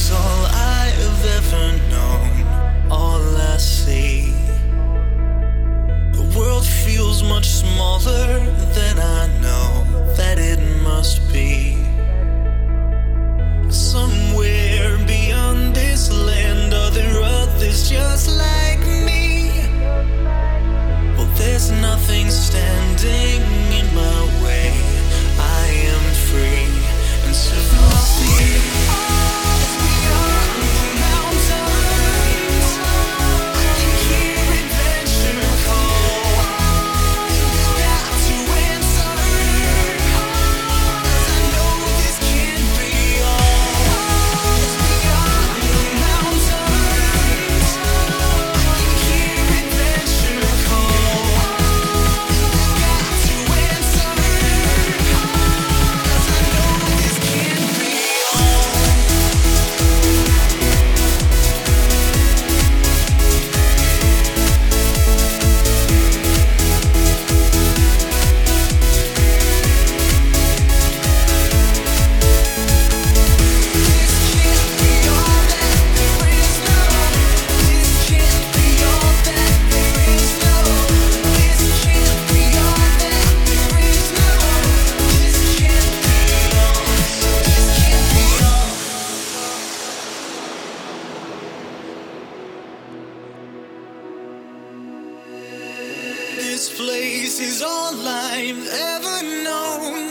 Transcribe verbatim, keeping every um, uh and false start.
all I've ever known, all I see. The world feels much smaller than I know that it must be. Somewhere beyond this land, are there others just like me? Well, there's nothing standing in my way. I am free and so free. This place is all I've ever known.